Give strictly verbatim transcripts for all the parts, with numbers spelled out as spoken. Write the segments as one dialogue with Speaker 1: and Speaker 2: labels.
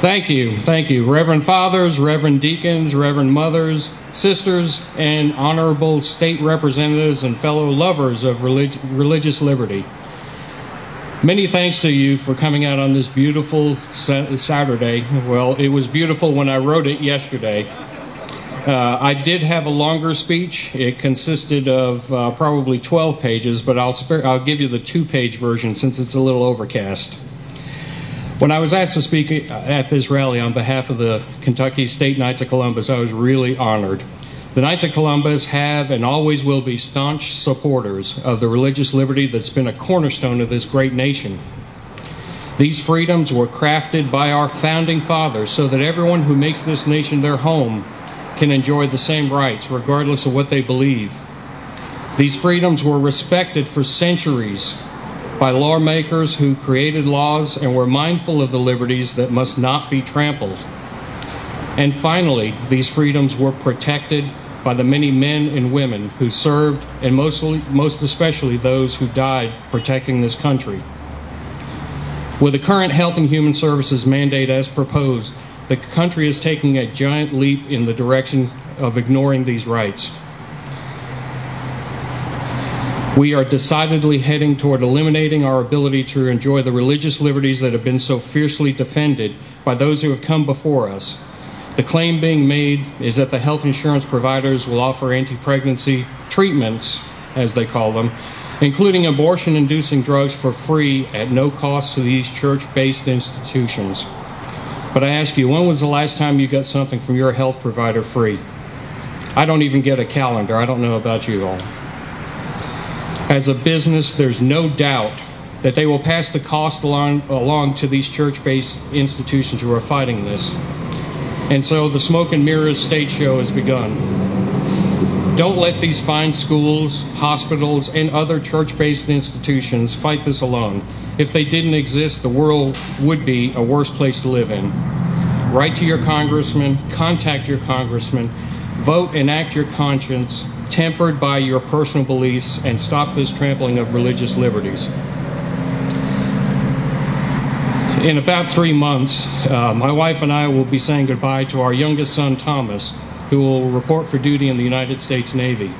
Speaker 1: Thank you. Thank you. Reverend Fathers, Reverend Deacons, Reverend Mothers, Sisters, and honorable state representatives and fellow lovers of relig- religious liberty. Many thanks to you for coming out on this beautiful sa- Saturday. Well, it was beautiful when I wrote it yesterday. Uh, I did have a longer speech. It consisted of uh, probably twelve pages, but I'll, spare, I'll give you the two-page version since it's a little overcast. When I was asked to speak at this rally on behalf of the Kentucky State Knights of Columbus, I was really honored. The Knights of Columbus have and always will be staunch supporters of the religious liberty that's been a cornerstone of this great nation. These freedoms were crafted by our founding fathers so that everyone who makes this nation their home can enjoy the same rights regardless of what they believe. These freedoms were respected for centuries by lawmakers who created laws and were mindful of the liberties that must not be trampled. And finally, these freedoms were protected by the many men and women who served, and mostly, most especially those who died protecting this country. With the current Health and Human Services mandate as proposed, the country is taking a giant leap in the direction of ignoring these rights. We are decidedly heading toward eliminating our ability to enjoy the religious liberties that have been so fiercely defended by those who have come before us. The claim being made is that the health insurance providers will offer anti-pregnancy treatments, as they call them, including abortion-inducing drugs for free at no cost to these church-based institutions. But I ask you, when was the last time you got something from your health provider free? I don't even get a calendar. I don't know about you all. As a business, there's no doubt that they will pass the cost along, along to these church-based institutions who are fighting this. And so the smoke and mirrors stage show has begun. Don't let these fine schools, hospitals, and other church-based institutions fight this alone. If they didn't exist, the world would be a worse place to live in. Write to your congressman, contact your congressman, vote and act your conscience, tempered by your personal beliefs, and stop this trampling of religious liberties. In about three months, uh, my wife and I will be saying goodbye to our youngest son, Thomas, who will report for duty in the United States Navy.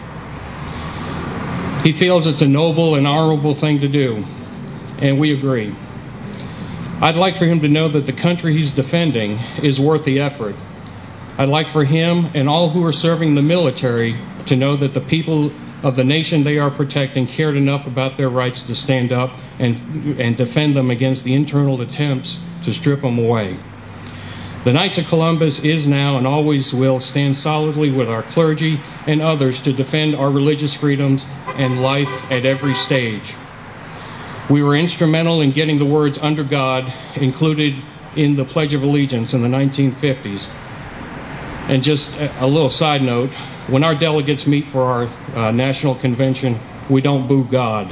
Speaker 1: He feels it's a noble and honorable thing to do, and we agree. I'd like for him to know that the country he's defending is worth the effort. I'd like for him and all who are serving the military to know that the people of the nation they are protecting cared enough about their rights to stand up and, and defend them against the internal attempts to strip them away. The Knights of Columbus is now and always will stand solidly with our clergy and others to defend our religious freedoms and life at every stage. We were instrumental in getting the words "under God" included in the Pledge of Allegiance in the nineteen fifties. And just a little side note, when our delegates meet for our uh, national convention, we don't boo God.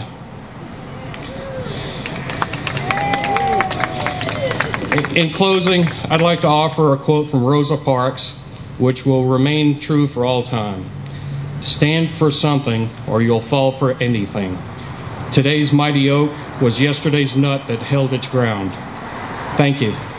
Speaker 1: In closing, I'd like to offer a quote from Rosa Parks, which will remain true for all time. Stand for something, or you'll fall for anything. Today's mighty oak was yesterday's nut that held its ground. Thank you.